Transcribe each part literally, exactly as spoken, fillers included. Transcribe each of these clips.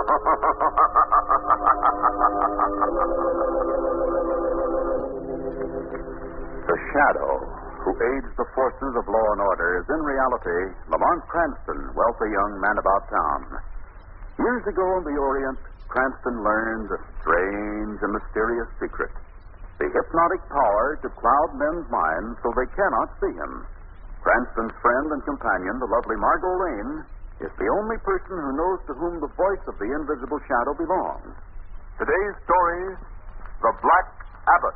The Shadow, who aids the forces of law and order, is in reality Lamont Cranston, wealthy young man about town. Years ago in the Orient, Cranston learned a strange and mysterious secret. The hypnotic power to cloud men's minds so they cannot see him. Cranston's friend and companion, the lovely Margot Lane, is the only person who knows to whom the voice of the invisible shadow belongs. Today's story, The Black Abbot.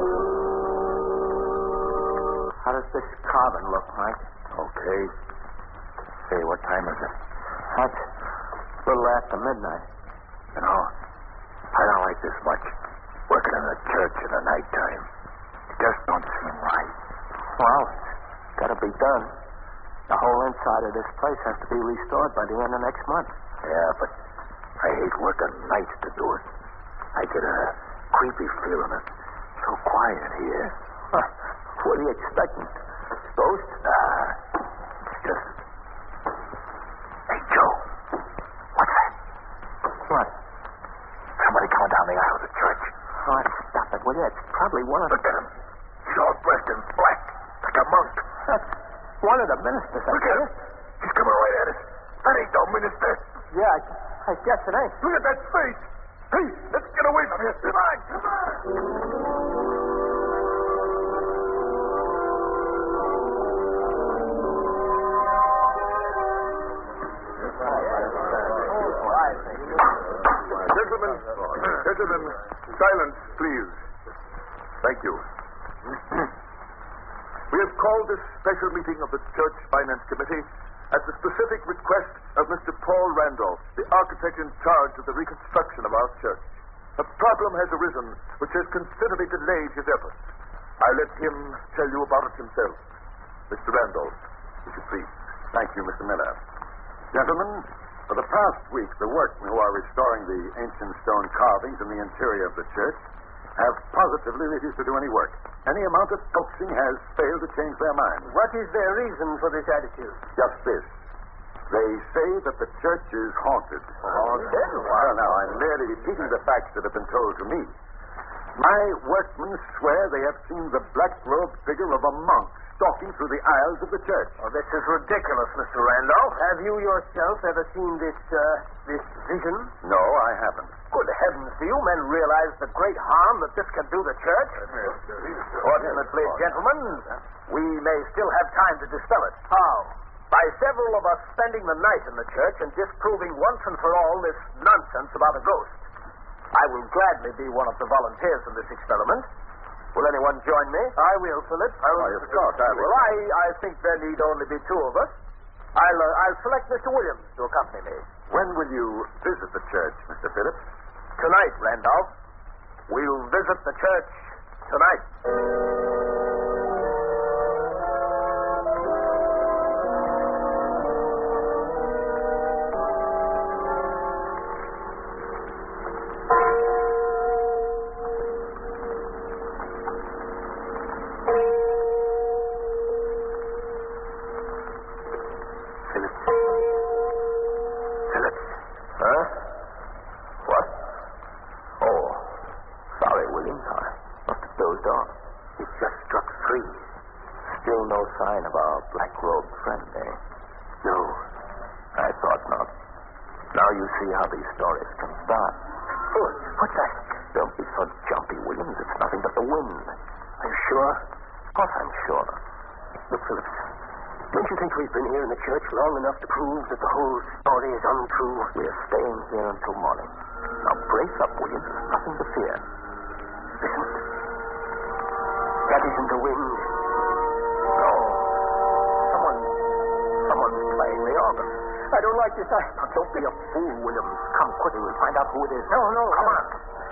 How does this carving look, Mike? Okay. Say, what time is it? That's a little after midnight. You know, I don't like this much. Working in a church in the nighttime. It just don't seem right. Well, it's got to be done. The whole inside of this place has to be restored by the end of next month. Yeah, but I hate working nights to do it. I get a creepy feeling. It's so quiet here. Huh. What are you expecting? Ghost? Nah, it's just... Hey, Joe. What's that? What? Somebody coming down the aisle of the church. Oh, stop it, will you? It's probably one of Look at him. He's all dressed in black, like a monk. That's one of the ministers. Look at him. He's coming right at us. That ain't no minister. Yeah, I, I guess it ain't. Look at that face. Hey, let's get away from here. Come on, come on. Gentlemen, gentlemen, silence, please. Thank you. We have called this special meeting of the Church Finance Committee at the specific request of Mister Paul Randolph, the architect in charge of the reconstruction of our church. A problem has arisen which has considerably delayed his efforts. I let him tell you about it himself. Mister Randolph, would you please? Thank you, Mister Miller. Gentlemen, for the past week, the workmen who are restoring the ancient stone carvings in the interior of the church have positively refused to do any work. Any amount of coaxing has failed to change their minds. What is their reason for this attitude? Just this. They say that the church is haunted. Haunted? Well, now, I'm merely repeating the facts that have been told to me. My workmen swear they have seen the black-robed figure of a monk stalking through the aisles of the church. Oh, this is ridiculous, Mister Randolph. Have you yourself ever seen this, uh, this vision? No, I haven't. Good heavens, do you men realize the great harm that this can do the church? Fortunately, gentlemen, we may still have time to dispel it. How? By several of us spending the night in the church and disproving once and for all this nonsense about a ghost. I will gladly be one of the volunteers in this experiment. Will anyone join me? I will, Philip. I will. Why, of course, I will. Well, I, I think there need only be two of us. I'll, uh, I'll select Mister Williams to accompany me. When will you visit the church, Mister Phillips? Tonight, Randolph. We'll visit the church tonight. Sign of our black-robed friend, eh? No. I thought not. Now you see how these stories can start. Oh, what's that? Don't be so jumpy, Williams. It's nothing but the wind. Are you sure? Of course I'm sure. Look, Phillips, don't you think we've been here in the church long enough to prove that the whole story is untrue? We're staying here until morning. Now brace up, Williams. There's nothing to fear. Listen. That isn't the wind. I don't like this. I... Now, don't be a fool, Williams. Come quickly. We'll find out who it is. No, no. Come on.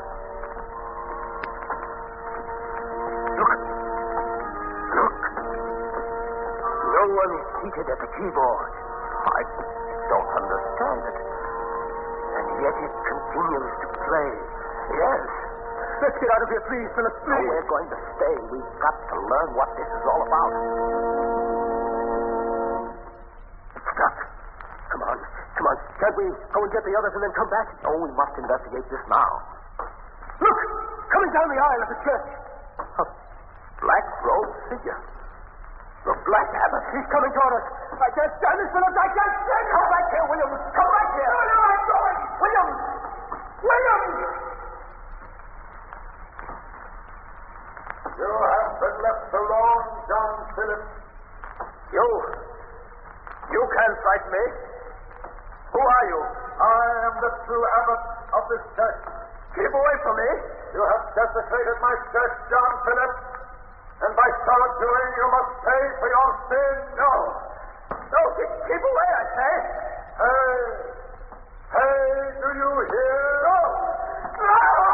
Look. Look. No one is seated at the keyboard. I don't understand it. And yet it continues to play. Yes. Let's get out of here, please, Philip. Please. No, we're going to stay. We've got to learn what this is all about. Stop. Come on. Come on. Get Can't we go and get the others and then come back? Oh, we must investigate this now. Look! Coming down the aisle of the church. A black-robed figure. The Black Abbot. He's coming toward us. I can't stand this, Phillips. I can't stand it. Come back here, Williams. Come back here. No, no, I'm going. Williams. Williams. You have been left alone, John Phillips. You. You can't frighten me. Who are you? I am the true abbot of this church. Keep away from me. You have desecrated my church, John Phillips. And by so doing, you must pay for your sin. No. No, keep, keep away, I say. Hey. Hey, do you hear? No. No.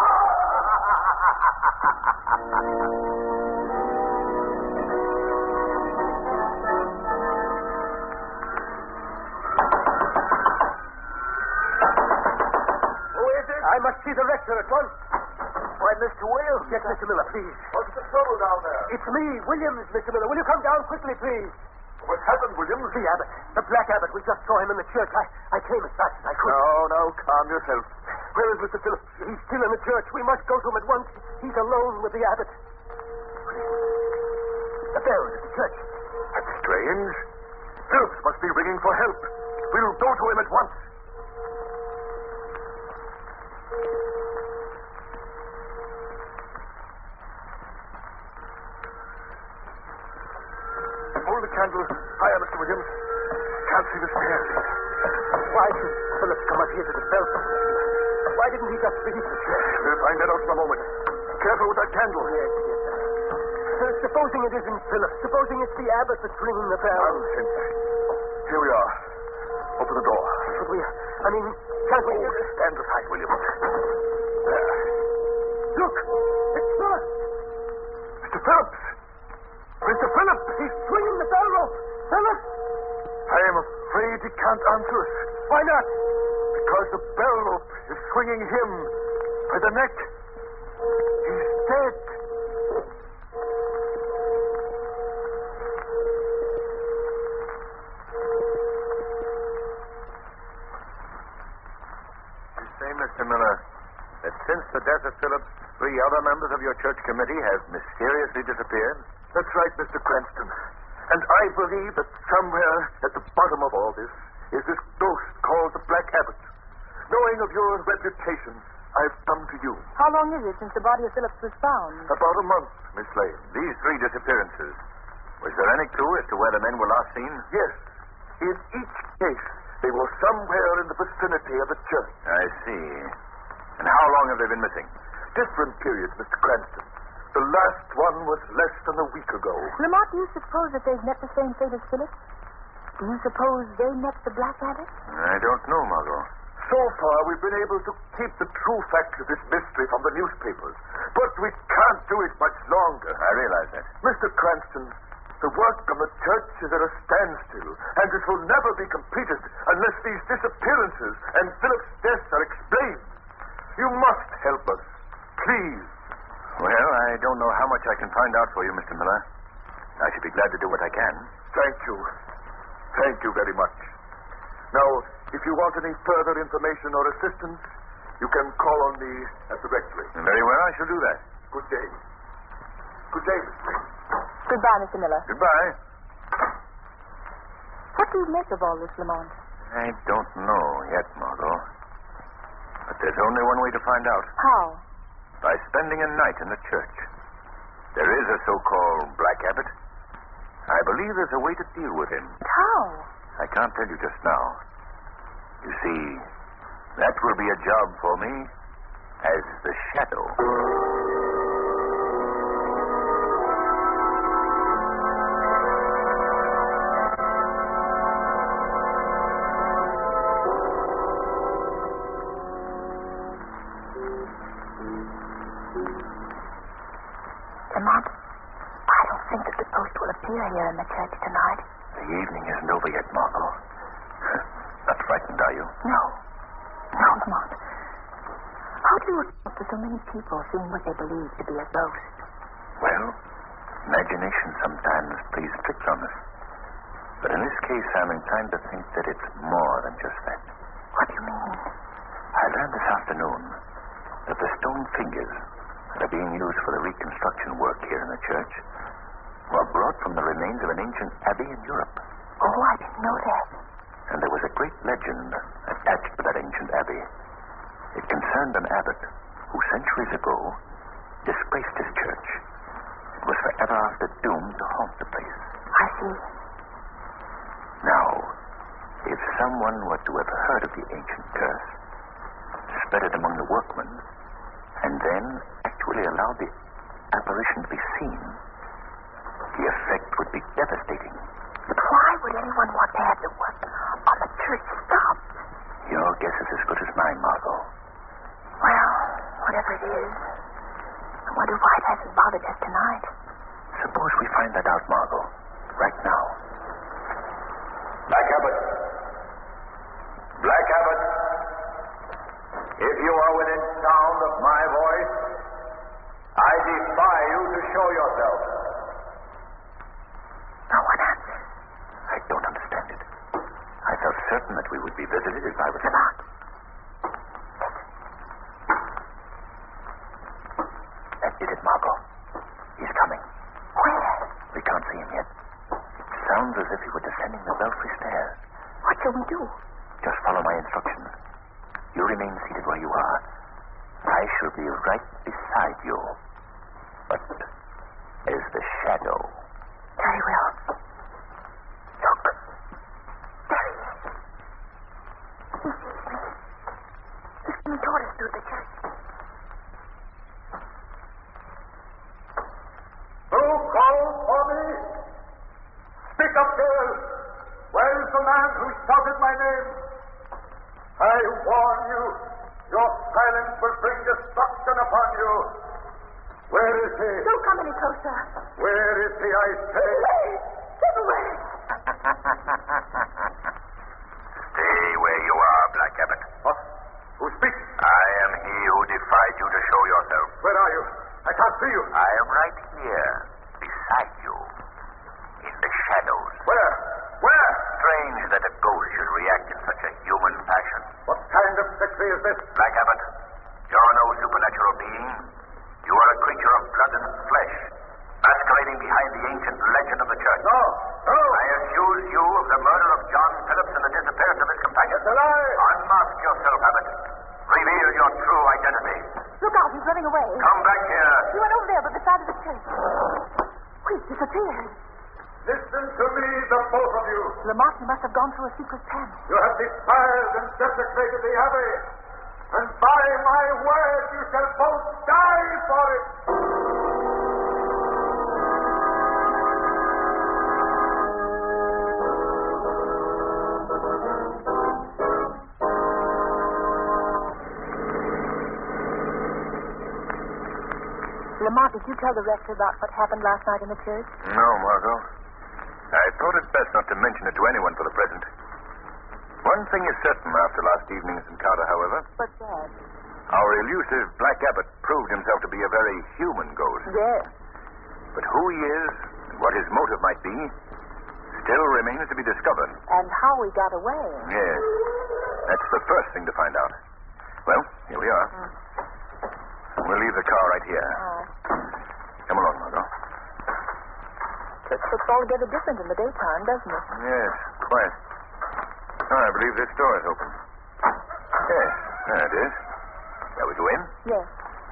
Who is it? I must see the rector at once. Why, Mister Williams. Yes, Mister Miller, please. What's the trouble down there? It's me, Williams, Mister Miller. Will you come down quickly, please? What happened, Williams? The abbot. The Black Abbot. We just saw him in the church. I, I came as fast as I could. No, no, calm yourself. Where is Mister Phillips? He's still in the church. We must go to him at once. He's alone with the abbot. The bell at the church. That's strange. Phillips must be ringing for help. We'll go to him at once. Hold the candle higher, Mister Williams. Can't see the stairs. Why should Phillips come up here to the bell? Why didn't he just leave the church? We'll find that out in a moment. Careful with that candle. Yes, yes. Uh, supposing it isn't Phillips. Supposing it's the abbot that's ringing the bell. Nonsense. Here we are. Open the door. Should we? I mean, can't we? Oh, stand aside, Williams. There. Look! It's Phillips! Mister Phillips! Mister Phillips! He's swinging the bell rope! Phillips! I am afraid he can't answer us. Why not? Because the bell rope is swinging him by the neck. He's dead. You say, Mister Miller, that since the death of Phillips, three other members of your church committee have mysteriously disappeared? That's right, Mister Cranston. And I believe that somewhere at the bottom of all this is this ghost called the Black Abbot. Knowing of your reputation, I've come to you. How long is it since the body of Phillips was found? About a month, Miss Lane. These three disappearances. Was there any clue as to where the men were last seen? Yes. In each case, they were somewhere in the vicinity of the church. I see. And how long have they been missing? Different periods, Mister Cranston. The last one was less than a week ago. Lamont, do you suppose that they've met the same fate as Phillips? Do you suppose they met the Black Abbot? I don't know, Margot. So far, we've been able to keep the true facts of this mystery from the newspapers. But we can't do it much longer. I realize that. Mister Cranston, the work on the church is at a standstill, and this will never be completed unless these disappearances and Philip's deaths are explained. You must help us. Please. Well, I don't know how much I can find out for you, Mister Miller. I should be glad to do what I can. Thank you. Thank you very much. Now, if you want any further information or assistance, you can call on me at the rectory. Very well, I shall do that. Good day. Good day, Miss Lane. Goodbye, Mister Miller. Goodbye. What do you make of all this, Lamont? I don't know yet, Margot. But there's only one way to find out. How? By spending a night in the church. There is a so-called Black Abbot. I believe there's a way to deal with him. How? I can't tell you just now. You see, that will be a job for me as the Shadow. Lamont, I don't think that the ghost will appear here in the church tonight. The evening isn't over yet, Margot. Not frightened, are you? No. No, Lamont. How do you account for so many people seeing what they believe to be a ghost? Well, imagination sometimes plays tricks on us. But in this case, I'm inclined to think that it's more than just that. What do I learned this afternoon that the stone figures that are being used for the reconstruction work here in the church were brought from the remains of an ancient abbey in Europe. Oh, I didn't know that. And there was a great legend attached to that ancient abbey. It concerned an abbot who centuries ago disgraced his church. It was forever after doomed to haunt the place. I see. Now, if someone were to have heard of the ancient curse, spread it among the workmen, and then actually allowed the apparition to be seen, the effect would be devastating. But why would anyone want to have the work on the church stopped? Your guess is as good as mine, Margot. Well, whatever it is, I wonder why it hasn't bothered us tonight. Suppose we find that out, Margot, right now. Black Abbot. Black Abbot. If you are within sound of my voice, I defy you to show yourself. No one answers. I don't understand it. I felt certain that we would be visited if I was... Lamont. That did it, Margot. He's coming. Where? We can't see him yet. It sounds as if he were descending the belfry stairs. What shall we do? Just follow my instructions. You remain seated where you are. I shall be right beside you. But as the shadow. Very well. Look. There he is. He sees me. He's coming toward us through the church. Who called for me? Speak up, girl. Where is the man who shouted my name? I warn you, your silence will bring destruction upon you. Where is he? Don't come any closer. Where is he, I say? Get away. Stay where you are, Black Abbot. What? Who speaks? I am he who defied you to show yourself. Where are you? I can't see you. I am right here, beside you, in the shadows. Where? Where? Strange that a ghost should react in such a human fashion. What kind of trickery is this? Black Abbot, you're no supernatural being. You are a creature of blood and flesh, masquerading behind the ancient legend of the church. No, no. I accuse you of the murder of John Phillips and the disappearance of his companion. It's a lie. Unmask yourself, Abbot. Reveal your true identity. Look out, he's running away. Come back here. He went over there by the side of the church. He's disappeared. Listen to me, the both of you. Lamont, he must have gone through a secret panel. You have defiled and desecrated the abbey. And by my word, you shall both die for it. Lamont, did you tell the rector about what happened last night in the church? No, Margot. I thought it best not to mention it to anyone for the present. One thing is certain after last evening's encounter, however. What's that? Our elusive Black Abbot proved himself to be a very human ghost. Yes. But who he is and what his motive might be still remains to be discovered. And how we got away. Yes. That's the first thing to find out. Well, here we are. Mm. We'll leave the car right here. Uh, Come along, Margot. Church looks altogether different in the daytime, doesn't it? Yes, quite. Oh, I believe this door is open. Yes, there it is. Shall we go in? Yes.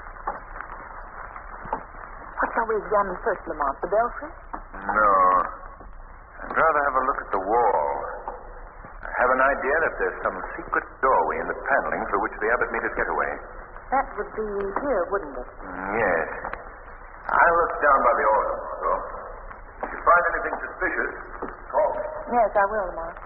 What shall we examine first, Lamont? The belfry? No. I'd rather have a look at the wall. I have an idea that there's some secret doorway in the paneling through which the abbot made his getaway. That would be here, wouldn't it? Yes. I'll look down by the altar, Margot. If you find anything suspicious, call me. Yes, I will, Lamont.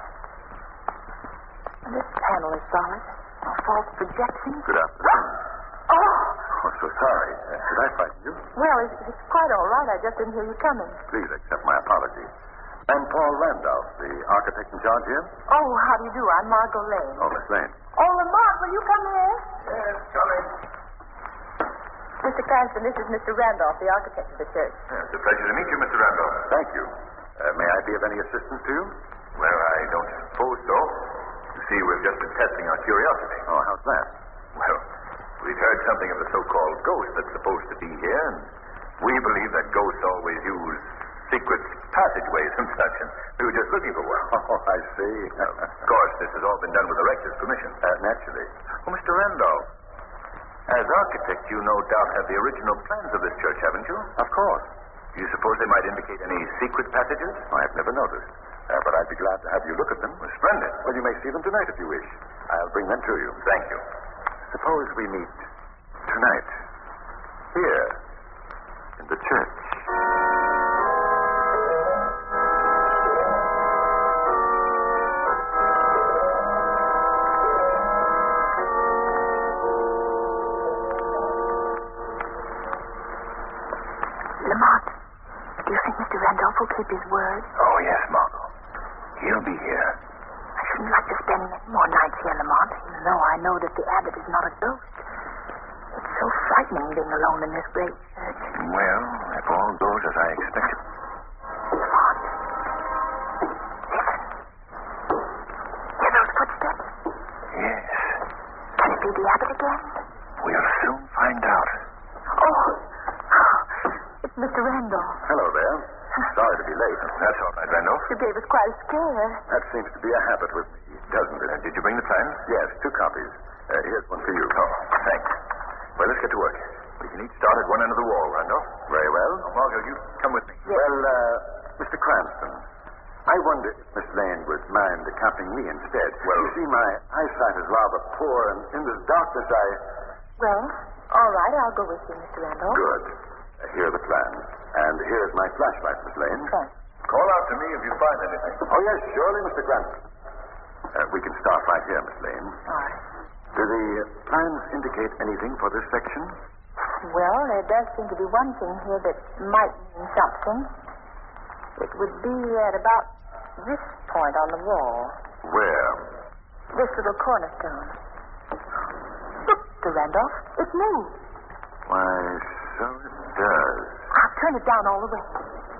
This panel is solid. No false projection. Good afternoon. Oh! Oh, so sorry. Uh, did I frighten you? Well, it's, it's quite all right. I just didn't hear you coming. Please accept my apology. I'm Paul Randolph, the architect in charge here. Oh, how do you do? I'm Margot Lane. Oh, Miss Lane. Oh, Lamont, will you come here? Yes, coming. Mister Cranston, this is Mister Randolph, the architect of the church. Yes, it's a pleasure to meet you, Mister Randolph. Thank you. Uh, may I be of any assistance to you? Well, I don't suppose so. You see, we've just been testing our curiosity. Oh, how's that? We've heard something of the so-called ghost that's supposed to be here, and we believe that ghosts always use secret passageways and such, and we were just looking for one. Oh, I see. Of course, this has all been done with the rector's permission. Uh, naturally. Well, Mister Randolph, as architect, you no doubt have the original plans of this church, haven't you? Of course. Do you suppose they might indicate any secret passages? I've never noticed. Uh, but I'd be glad to have you look at them. Well, splendid. Well, you may see them tonight if you wish. I'll bring them to you. Thank you. Suppose we meet tonight, here, in the church. Lamont, do you think Mister Randolph will keep his word? Oh, yes, Margot. He'll be here. I shouldn't like to spend many more nights here, Lamont, even though I know that the abbot is not a ghost. It's so frightening being alone in this great church. Well, if all goes as I expected. Lamont, listen. Hear those footsteps? Yes. Can it be the abbot again? We'll soon find out. Oh, it's Mister Randolph. Hello there. Sorry to be late. That's all right, Randolph. You gave us quite a scare. That seems to be a habit with me, doesn't it? Uh, did you bring the plans? Yes, two copies. Uh, here's one for you. Oh, thanks. Well, let's get to work. We can each start at one end of the wall, Randolph. Very well. Oh, Margot, you come with me. Well, uh, Mister Cranston, I wonder if Miss Lane would mind accompanying me instead. Well- you see, my eyesight is rather poor, and in this darkness I... Well, all right, I'll go with you, Mister Randolph. Good. Uh, here are the plans. And here's my flashlight, Miss Lane. Thanks. Call out to me if you find anything. Oh, yes, surely, Mister Cranston. Uh, we can start right here, Miss Lane. All right. Do the plans indicate anything for this section? Well, there does seem to be one thing here that might mean something. It would be at about this point on the wall. Where? This little cornerstone. Look, Mister Randolph, it's moved. Why, so it does. I'll turn it down all the way.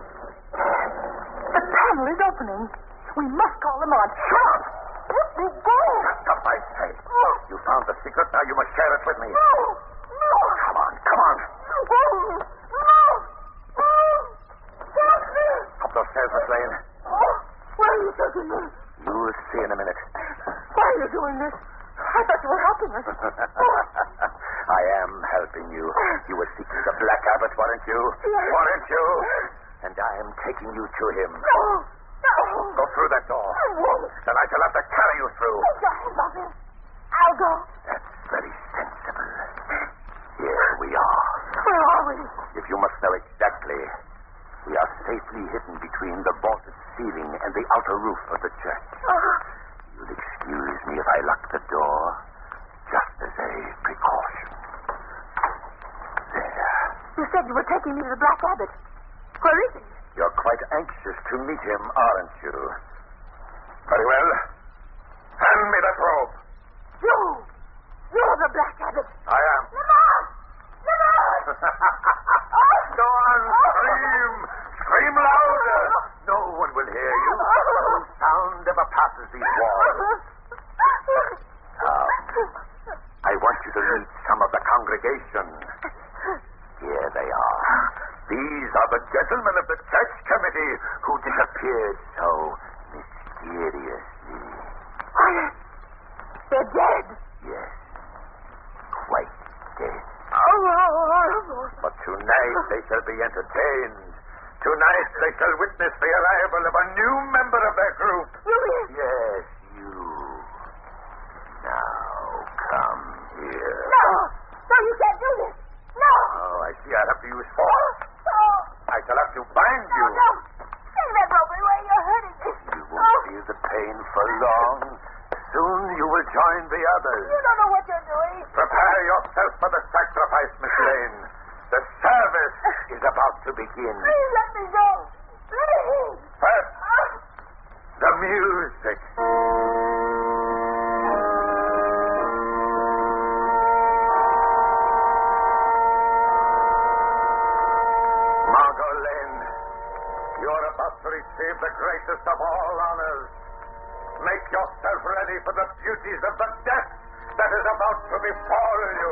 The panel is opening. We must call them on. Shut up! Let me go. Shut up, I say. You found the secret, now you must share it with me. No, no. Come on, come on. No, no, no. Stop me. Up those stairs, Miss Lane. Oh, where are you taking me? You'll see in a minute. Why are you doing this? I thought you were helping us. I am helping you. You were seeking the Black Abbot, weren't you? Yes. Weren't you? And I am taking you to him. No, no. Go through that door. I won't. Then I shall have to carry you through. Take your hands off him. I'll go. That's very sensible. Here we are. Where are we? If you must know exactly, we are safely hidden between the vaulted ceiling and the outer roof of the church. Oh, You'll excuse me if I lock the door, just as a precaution. There. you said you were taking me to the Black Abbot. Where is he? You're quite anxious to meet him, aren't you? Very well. Hand me that robe. You. You're the Black Abbot. I am. Lamont! Lamont! Go on, scream! Scream louder! No one will hear you. No sound ever passes these walls. Now, I want you to meet some of the congregation. Here they are. These are the gentlemen of the church committee who disappeared so mysteriously. Quiet. They're dead. Yes, quite dead. Oh, horrible. But tonight they shall be entertained. Tonight they shall witness the arrival of a new member of their group. Louis. Yes, you. Now, come here. No. No, you can't do this. No. Oh, I see I'll have to use force. No. I shall have to bind No, you. no. Take that rope away. You're hurting me. You won't feel the pain for long. Soon you will join the others. You don't know what you're doing. Prepare yourself for the sacrifice, Miss Lane. The service is about to begin. Please let me go. Please. First, the music. Margot Lane, you're about to receive the greatest of all honors. Make yourself ready for the beauties of the death that What is about to befall you?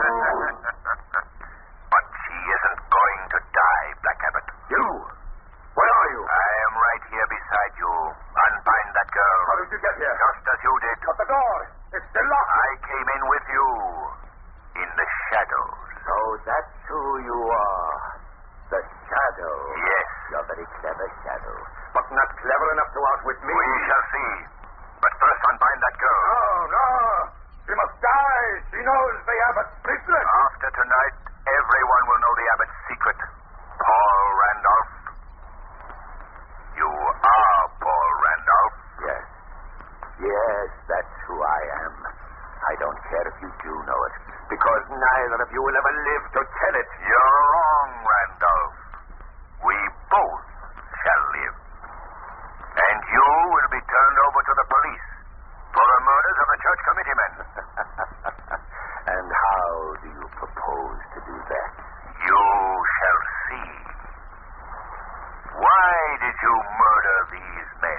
But she isn't going to die, Black Abbot. You? Where are you? I am right here beside you. Unbind that girl. How did you get here? Just as you did. But the door. It's still locked. I came in with you. In the shadows. So that's who you are. The Shadow. Yes. You're a very clever Shadow. But not clever enough to outwit me. We shall see. But first unbind that girl. No, no. She must die. She knows the Abbot's secret. After tonight, everyone will know the Abbot's secret. Paul Randolph. You are Paul Randolph. Yes. Yes, that's who I am. I don't care if you do know it, because neither of you will ever live to tell it. You're wrong, Randolph. We both shall live. And you will be turned over to the police for the murders of the church committeemen. And how do you propose to do that? You shall see. Why did you murder these men?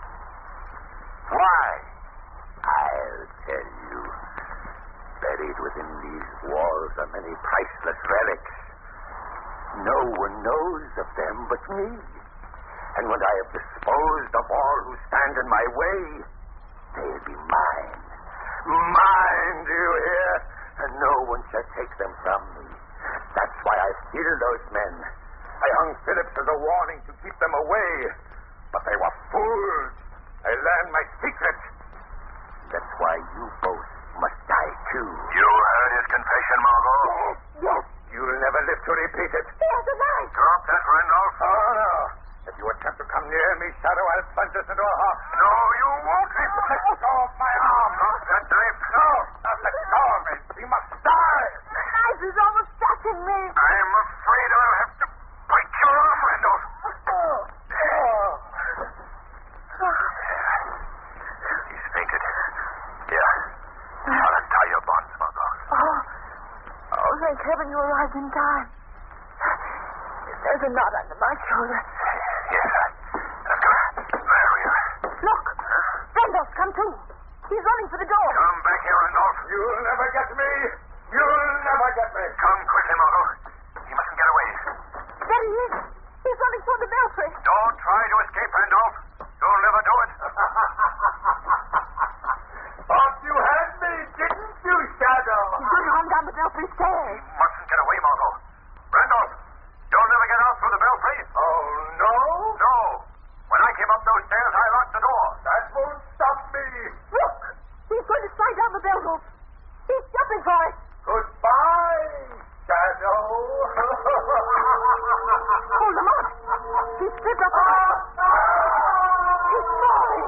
Why? I'll tell you. Buried within these walls are many priceless relics. No one knows of them but me. And when I have disposed of all who stand in my way, they'll be mine. Mine, do you hear? And no one shall take them from me. That's why I killed those men. I hung Phillips as a warning to keep them away. But they were fools. They learned my secret. That's why you both must die, too. You heard his confession, Margot? Yes, yes. You'll never live to repeat it. He has a knife. Drop that, Randolph. Oh, no. If you attempt to come near me, Shadow, I'll plunge us into a hop. No, you won't. Let go of my arm. Drop that knife. No, not let go of me. He must die. The knife is almost touching me. I'm afraid I'll have to break your arm, Randolph. Oh. Oh. He's fainted. Here. I'll untie your bonds, Margot. Oh. Oh, thank heaven you arrived in time. There's a knot under my shoulder. Yes, I... I've got it. There we are. Look. Randolph, come too. He's running for the door. Come back here, Randolph. You'll never get me. You'll never get me. Come quickly, Margot. He mustn't get away. There he is. He's running toward the belfry. Don't try to escape, Randolph. You'll never do it. Thought you had me, didn't you, Shadow? He's going to run down the belfry stairs. Mustn't get away, Margot. Randolph, you'll never get out through the belfry. Oh, no? No. When I came up those stairs, I locked the door. That won't stop me. Look. He's going to slide down the bell rope. He's jumping for it. Goodbye, Shadow. Hold him on. He's slipped up. He's falling.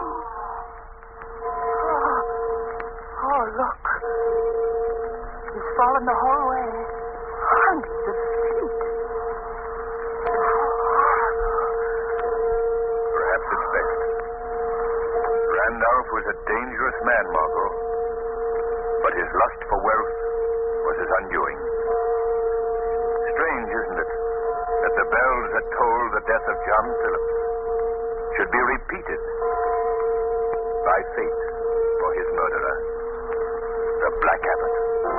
Oh. Oh, look. He's fallen the whole way. Hundreds of feet. Perhaps it's best. Randolph was a dangerous man, Margot. But his lust for wealth was his undoing. Strange, isn't it, that the bells that tolled the death of John Phillips should be repeated by fate for his murderer, the Black Abbot.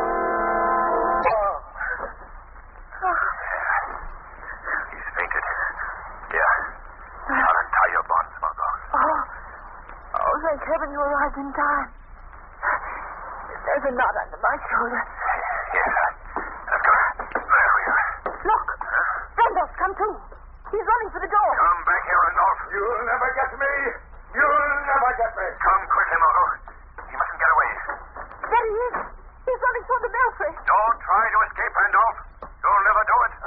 He's fainted. Here. I'll untie your bonds, Margot. Oh. Oh, thank heaven you arrived in time. There's a knot under my shoulder. Yes, I, I've got it. There we are. Look. Randolph, come too. He's running for the door. Come back here, Randolph. You'll never get me. You'll never get me. Come quickly, Margot. He mustn't get away. There he is. He's running toward the belfry. Don't try to escape, Randolph. You'll never do it.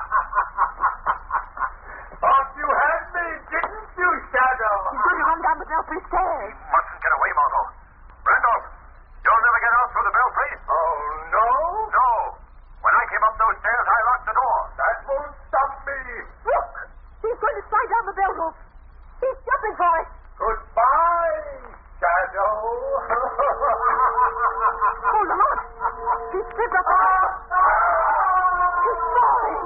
Thought you had me, didn't you, Shadow? He's going to run down the belfry stairs. Mustn't get away, Margot. Randolph, you'll never get out through the belfry. Oh, no? No. When I came up those stairs, I locked the door. That won't stop me. Look. He's going to slide down the bell rope. He's jumping for it. Goodbye, Shadow. Hold him on. He's slipped up. He's falling.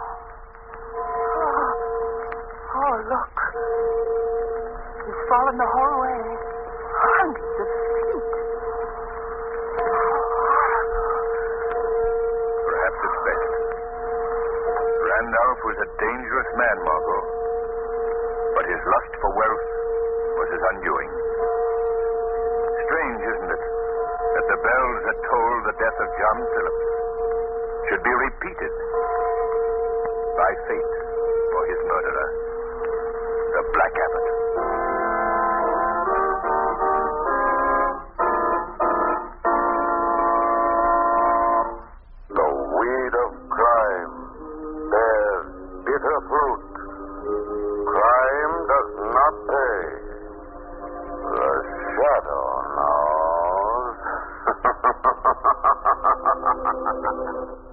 Oh. Oh, look. He's fallen the whole way. Hundreds of feet. Randolph was a dangerous man, Margot. But his lust for wealth was his undoing. Strange, isn't it, that the bells that tolled the death of John Phillips should be repeated by fate for his murderer, the Black Abbot. The weed of crime bears bitter fruit. Crime does not pay. The shadow knows.